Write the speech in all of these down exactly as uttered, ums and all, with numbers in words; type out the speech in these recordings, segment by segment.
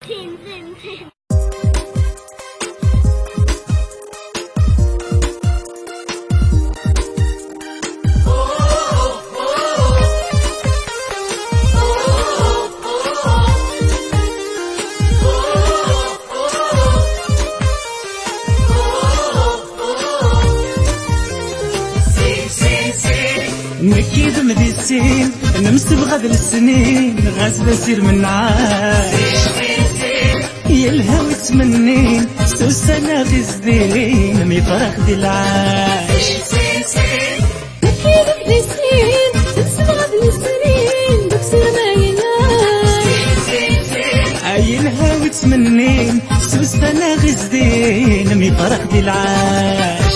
نكيد مذي السين نمس بغد السنين غاس بسير من عاش يلهوي تمنين سوسنا غزدين مي فرق دي العاش نكيد مذي السين نمس بغد السنين بكسر ما يناش يلهوي تمنين سوسنا غزدين مي فرق دي العاش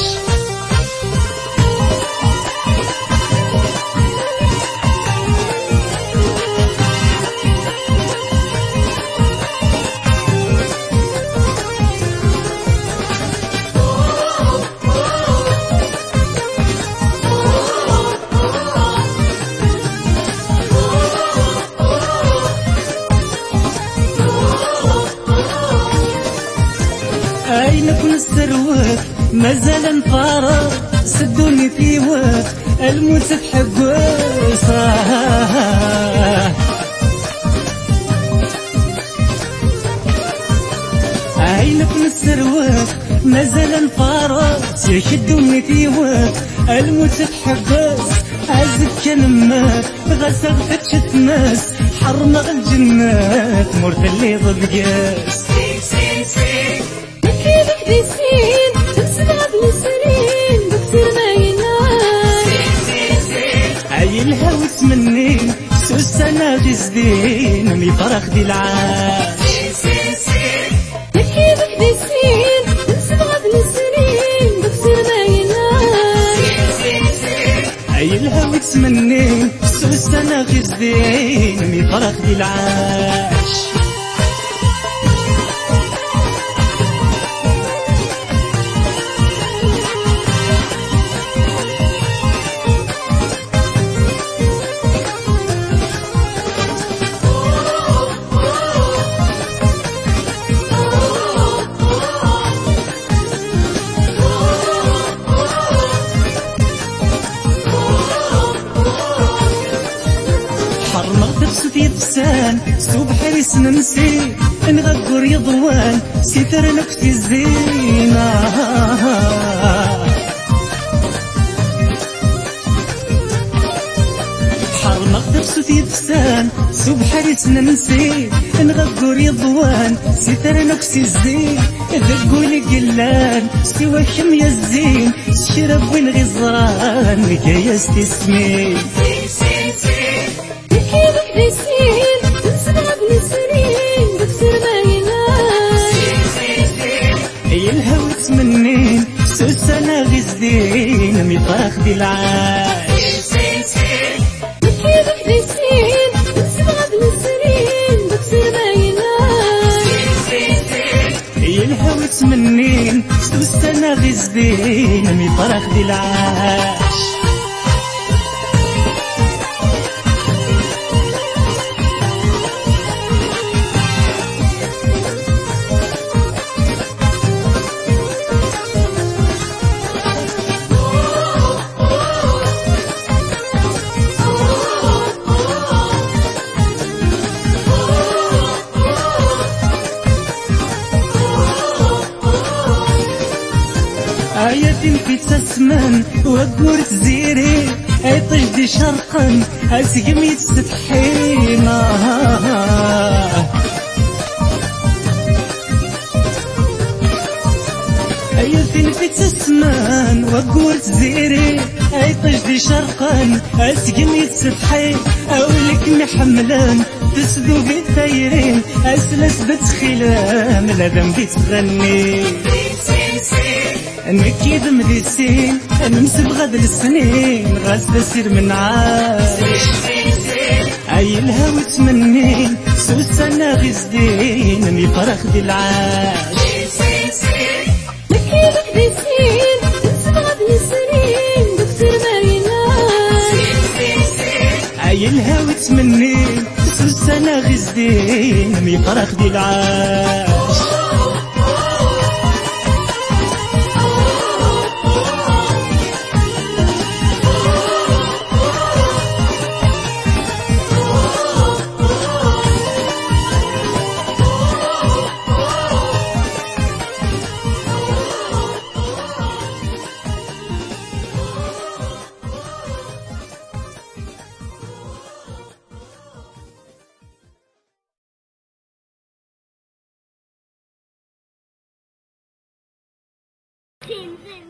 أين كل سروك مازال نفارق سدوني في وقت الموت تحب صاه أين كل سروك مازال نفارق سيشدوني في وقت الموت تحب عزك كان مات غسغ تشتماس حرمغ الجنات مرت اللي ضبقاس نكيدك دي سين تسمع بالسنين بكثير ما يناش عي الهوى تمنين سوسنا غزدين مي فرق دي العاش نكيدك دي سين تسمع بالسنين بكثير ما يناش عي الهوى تمنين سوسنا غزدين مي فرق دي العاش في فسان صبح ريس نمسي نغقر يضوان ستر نفسي الزينة حرمق درسو في فسان صبح ريس نمسي نغقر يضوان ستر نفسي الزين ذقولي قلان سوى كم يزين شرب وين غزران مكياس تسمين نكيدك دي سين تسمع بالسنين بكثير ما يناش يلهوي تمنين سوسنا غزدين مي فرق دي العاش نكيدك دي سين تسمع بالسنين بكثير ما يناش يلهوي تمنين سوسنا غزدين مي فرق دي العاش آية في تسمن وقور تزيري أي طجدي شرقا أسقم يتستحينا آية في تسمن وقور تزيري أي طجدي شرقا أسقم يتستحي أولك محملان تسدو بالثيرين أسلس بتخيلام لا ذنبي تغني نكيد مذي السين نمس بغد السنين غاس بسير من عاش عي الهوى تمنين سوسنا غزدين مي فرق دي العاش نكيدك دي سين تسمع بالسنين بكثير ما يناش عي الهوى تمنين سلسنا غزدين ميقرق دي العاش. Zin zin